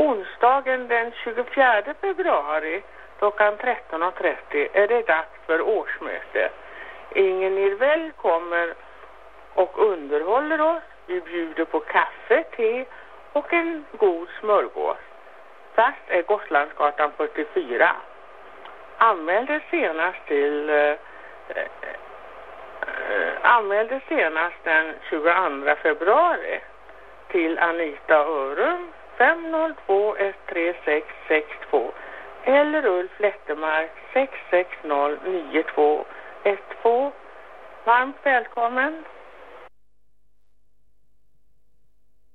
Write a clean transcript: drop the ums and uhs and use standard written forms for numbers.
Onsdagen den 24 februari klockan 13.30 är det dags för årsmöte. Ingen Nirvell kommer och underhåller oss. Vi bjuder på kaffe, te och en god smörgås. Plats är Gotlandsgatan 44. Anmälde senast den 22 februari till Anita Örum 502-13662 eller Ulf Lettemark 660-9212. Varmt välkommen.